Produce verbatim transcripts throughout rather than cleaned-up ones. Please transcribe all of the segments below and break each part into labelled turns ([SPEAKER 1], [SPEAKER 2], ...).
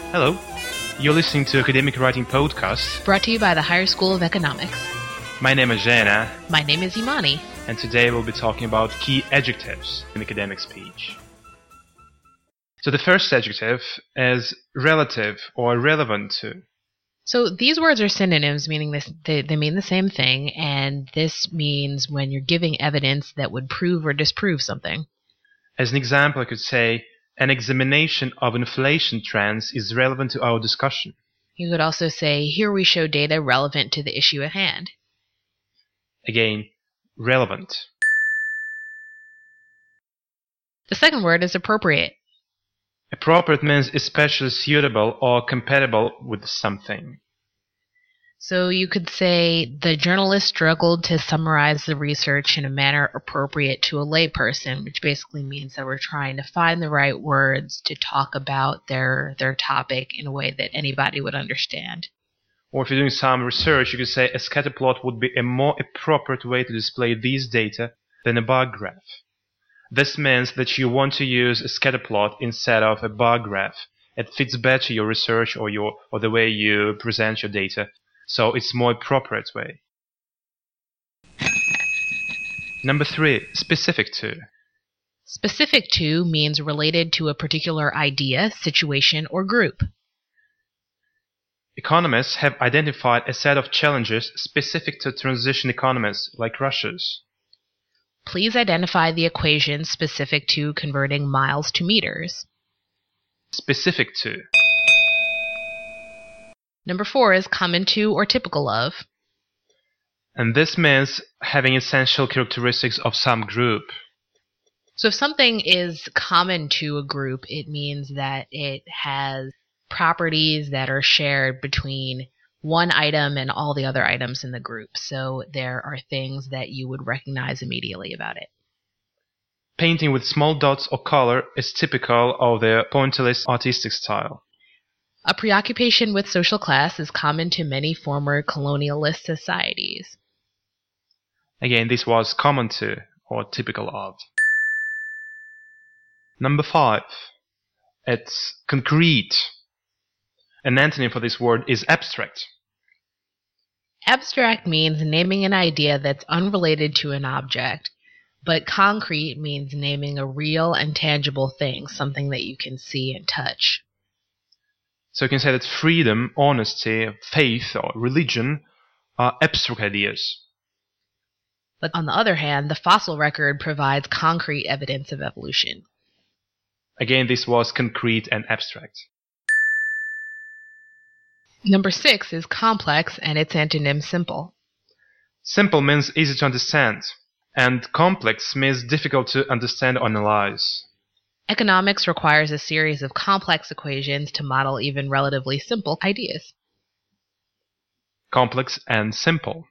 [SPEAKER 1] Hello, you're listening to Academic Writing Podcast,
[SPEAKER 2] brought to you by the Higher School of Economics.
[SPEAKER 1] My name is Jana.
[SPEAKER 2] My name is Imani.
[SPEAKER 1] And today we'll be talking about key adjectives in academic speech. So the first adjective is relative or relevant to.
[SPEAKER 2] So these words are synonyms, meaning this, they, they mean the same thing, and this means when you're giving evidence that would prove or disprove something.
[SPEAKER 1] As an example, I could say, an examination of inflation trends is relevant to our discussion.
[SPEAKER 2] You could also say, here we show data relevant to the issue at hand.
[SPEAKER 1] Again, relevant.
[SPEAKER 2] The second word is appropriate.
[SPEAKER 1] Appropriate means especially suitable or compatible with something.
[SPEAKER 2] So you could say, the journalist struggled to summarize the research in a manner appropriate to a layperson, which basically means that we're trying to find the right words to talk about their, their topic in a way that anybody would understand.
[SPEAKER 1] Or if you're doing some research, you could say a scatter plot would be a more appropriate way to display these data than a bar graph. This means that you want to use a scatter plot instead of a bar graph. It fits better your research or your or the way you present your data. So it's a more appropriate way. Number three, specific to.
[SPEAKER 2] Specific to means related to a particular idea, situation, or group.
[SPEAKER 1] Economists have identified a set of challenges specific to transition economies like Russia's.
[SPEAKER 2] Please identify the equation specific to converting miles to meters.
[SPEAKER 1] Specific to.
[SPEAKER 2] Number four is common to or typical of.
[SPEAKER 1] And this means having essential characteristics of some group.
[SPEAKER 2] So if something is common to a group, it means that it has properties that are shared between one item and all the other items in the group. So there are things that you would recognize immediately about it.
[SPEAKER 1] Painting with small dots or color is typical of the pointillist artistic style.
[SPEAKER 2] A preoccupation with social class is common to many former colonialist societies.
[SPEAKER 1] Again, this was common to or typical of. Number five. It's concrete. An antonym for this word is abstract.
[SPEAKER 2] Abstract means naming an idea that's unrelated to an object, but concrete means naming a real and tangible thing, something that you can see and touch.
[SPEAKER 1] So you can say that freedom, honesty, faith, or religion are abstract ideas.
[SPEAKER 2] But on the other hand, the fossil record provides concrete evidence of evolution.
[SPEAKER 1] Again, this was concrete and abstract.
[SPEAKER 2] Number six is complex, and its antonym simple.
[SPEAKER 1] Simple means easy to understand, and complex means difficult to understand or analyze.
[SPEAKER 2] Economics requires a series of complex equations to model even relatively simple ideas.
[SPEAKER 1] Complex and simple.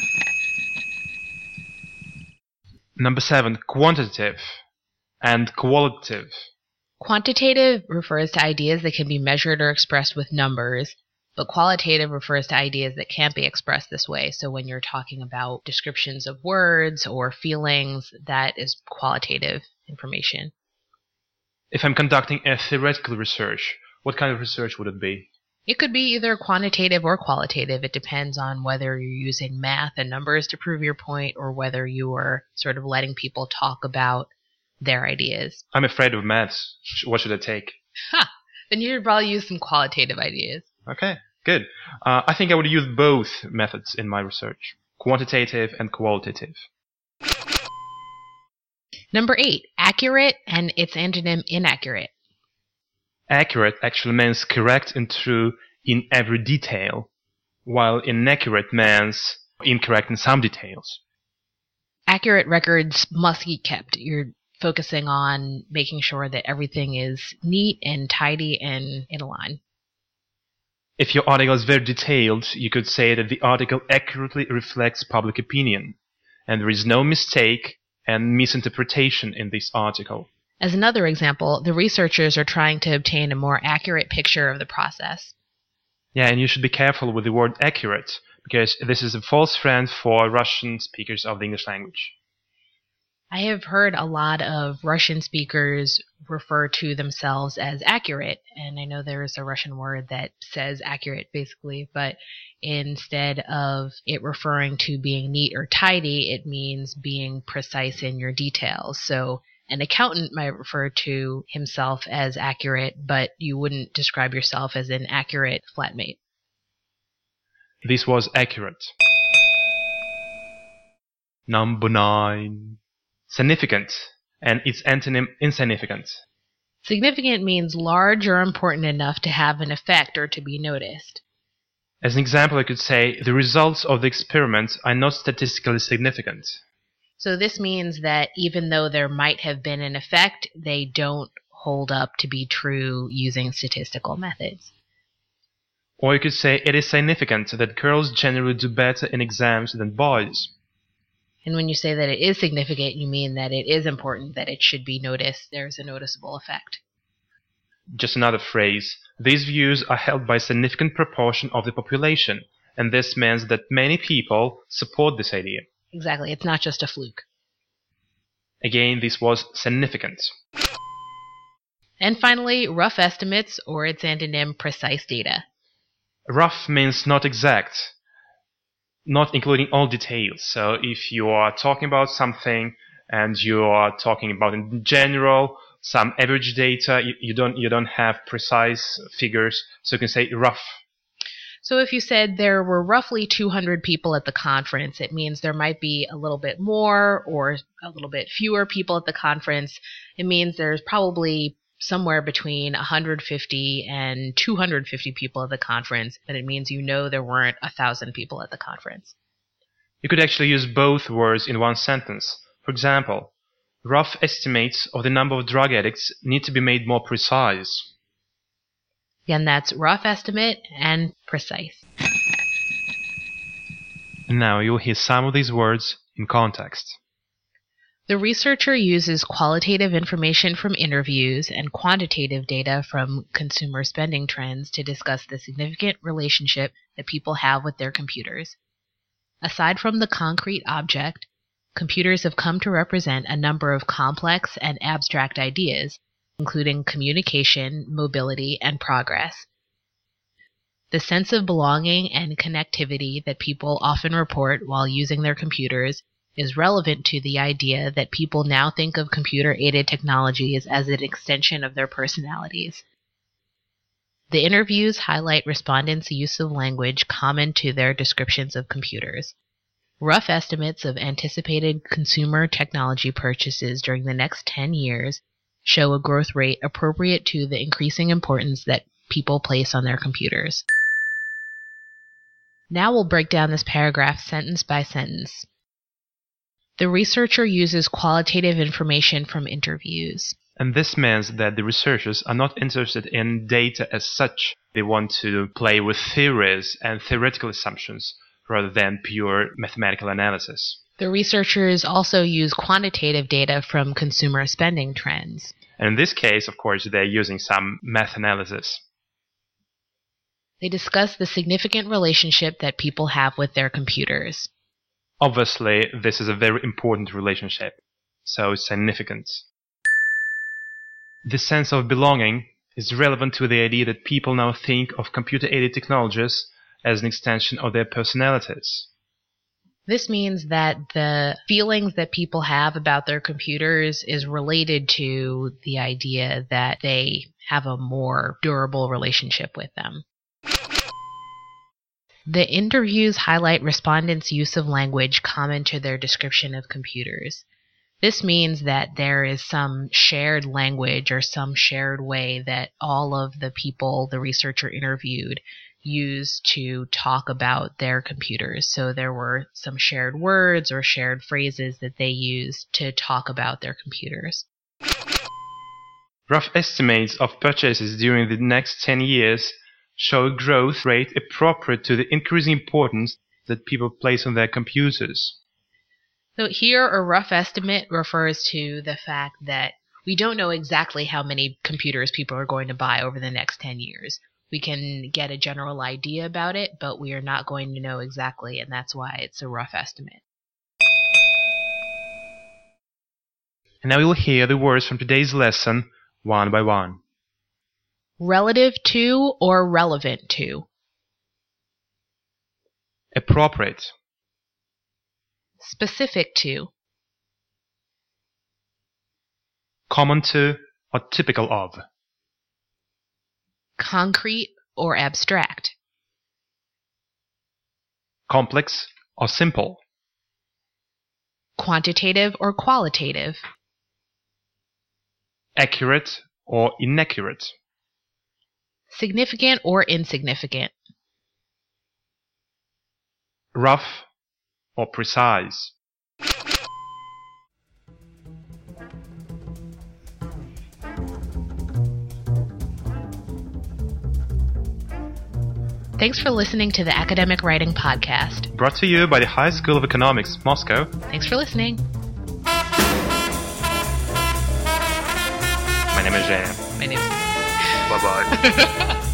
[SPEAKER 1] Number seven, quantitative and qualitative.
[SPEAKER 2] Quantitative refers to ideas that can be measured or expressed with numbers, but qualitative refers to ideas that can't be expressed this way. So when you're talking about descriptions of words or feelings, that is qualitative information.
[SPEAKER 1] If I'm conducting a theoretical research, what kind of research would it be?
[SPEAKER 2] It could be either quantitative or qualitative. It depends on whether you're using math and numbers to prove your point or whether you are sort of letting people talk about their ideas.
[SPEAKER 1] I'm afraid of maths. What should I take?
[SPEAKER 2] Ha! Then you should probably use some qualitative ideas.
[SPEAKER 1] Okay, good. Uh, I think I would use both methods in my research, quantitative and qualitative.
[SPEAKER 2] Number eight, accurate and its antonym inaccurate.
[SPEAKER 1] Accurate actually means correct and true in every detail, while inaccurate means incorrect in some details.
[SPEAKER 2] Accurate records must be kept. You're focusing on making sure that everything is neat and tidy and in a line.
[SPEAKER 1] If your article is very detailed, you could say that the article accurately reflects public opinion, and there is no mistake and misinterpretation in this article.
[SPEAKER 2] As another example, the researchers are trying to obtain a more accurate picture of the process.
[SPEAKER 1] Yeah, and you should be careful with the word accurate, because this is a false friend for Russian speakers of the English language.
[SPEAKER 2] I have heard a lot of Russian speakers refer to themselves as accurate, and I know there is a Russian word that says accurate basically, but instead of it referring to being neat or tidy, it means being precise in your details. So an accountant might refer to himself as accurate, but you wouldn't describe yourself as an accurate flatmate.
[SPEAKER 1] This was accurate. Number nine. Significant, and its antonym insignificant.
[SPEAKER 2] Significant means large or important enough to have an effect or to be noticed.
[SPEAKER 1] As an example, I could say, the results of the experiment are not statistically significant.
[SPEAKER 2] So this means that even though there might have been an effect, they don't hold up to be true using statistical methods.
[SPEAKER 1] Or you could say it is significant that girls generally do better in exams than boys.
[SPEAKER 2] And when you say that it is significant, you mean that it is important, that it should be noticed, there's a noticeable effect.
[SPEAKER 1] Just another phrase. These views are held by a significant proportion of the population, and this means that many people support this idea.
[SPEAKER 2] Exactly, it's not just a fluke.
[SPEAKER 1] Again, this was significant.
[SPEAKER 2] And finally, rough estimates, or its antonym, precise data.
[SPEAKER 1] Rough means not exact, not including all details. So if you are talking about something and you are talking about in general some average data, you, you don't you don't have precise figures, so you can say rough.
[SPEAKER 2] So if you said there were roughly two hundred people at the conference, it means there might be a little bit more or a little bit fewer people at the conference. It means there's probably somewhere between one hundred fifty and two hundred fifty people at the conference, but it means you know there weren't one thousand people at the conference.
[SPEAKER 1] You could actually use both words in one sentence. For example, rough estimates of the number of drug addicts need to be made more precise.
[SPEAKER 2] Again, that's rough estimate and precise.
[SPEAKER 1] And now you'll hear some of these words in context.
[SPEAKER 2] The researcher uses qualitative information from interviews and quantitative data from consumer spending trends to discuss the significant relationship that people have with their computers. Aside from the concrete object, computers have come to represent a number of complex and abstract ideas, including communication, mobility, and progress. The sense of belonging and connectivity that people often report while using their computers is relevant to the idea that people now think of computer-aided technologies as an extension of their personalities. The interviews highlight respondents' use of language common to their descriptions of computers. Rough estimates of anticipated consumer technology purchases during the next ten years show a growth rate appropriate to the increasing importance that people place on their computers. Now we'll break down this paragraph sentence by sentence. The researcher uses qualitative information from interviews.
[SPEAKER 1] And this means that the researchers are not interested in data as such. They want to play with theories and theoretical assumptions rather than pure mathematical analysis.
[SPEAKER 2] The researchers also use quantitative data from consumer spending trends.
[SPEAKER 1] And in this case, of course, they're using some math analysis.
[SPEAKER 2] They discuss the significant relationship that people have with their computers.
[SPEAKER 1] Obviously, this is a very important relationship, so it's significant. This sense of belonging is relevant to the idea that people now think of computer-aided technologies as an extension of their personalities.
[SPEAKER 2] This means that the feelings that people have about their computers is related to the idea that they have a more durable relationship with them. The interviews highlight respondents' use of language common to their description of computers. This means that there is some shared language or some shared way that all of the people the researcher interviewed used to talk about their computers. So there were some shared words or shared phrases that they used to talk about their computers.
[SPEAKER 1] Rough estimates of purchases during the next ten years show a growth rate appropriate to the increasing importance that people place on their computers.
[SPEAKER 2] So here, a rough estimate refers to the fact that we don't know exactly how many computers people are going to buy over the next ten years. We can get a general idea about it, but we are not going to know exactly, and that's why it's a rough estimate.
[SPEAKER 1] And now you'll hear the words from today's lesson one by one.
[SPEAKER 2] Relative to or relevant to.
[SPEAKER 1] Appropriate.
[SPEAKER 2] Specific to.
[SPEAKER 1] Common to or typical of.
[SPEAKER 2] Concrete or abstract.
[SPEAKER 1] Complex or simple.
[SPEAKER 2] Quantitative or qualitative.
[SPEAKER 1] Accurate or inaccurate.
[SPEAKER 2] Significant or insignificant.
[SPEAKER 1] Rough or precise.
[SPEAKER 2] Thanks for listening to the Academic Writing Podcast.
[SPEAKER 1] Brought to you by the High School of Economics, Moscow.
[SPEAKER 2] Thanks for listening.
[SPEAKER 1] My name is Jan.
[SPEAKER 2] My name is...
[SPEAKER 3] Bye-bye.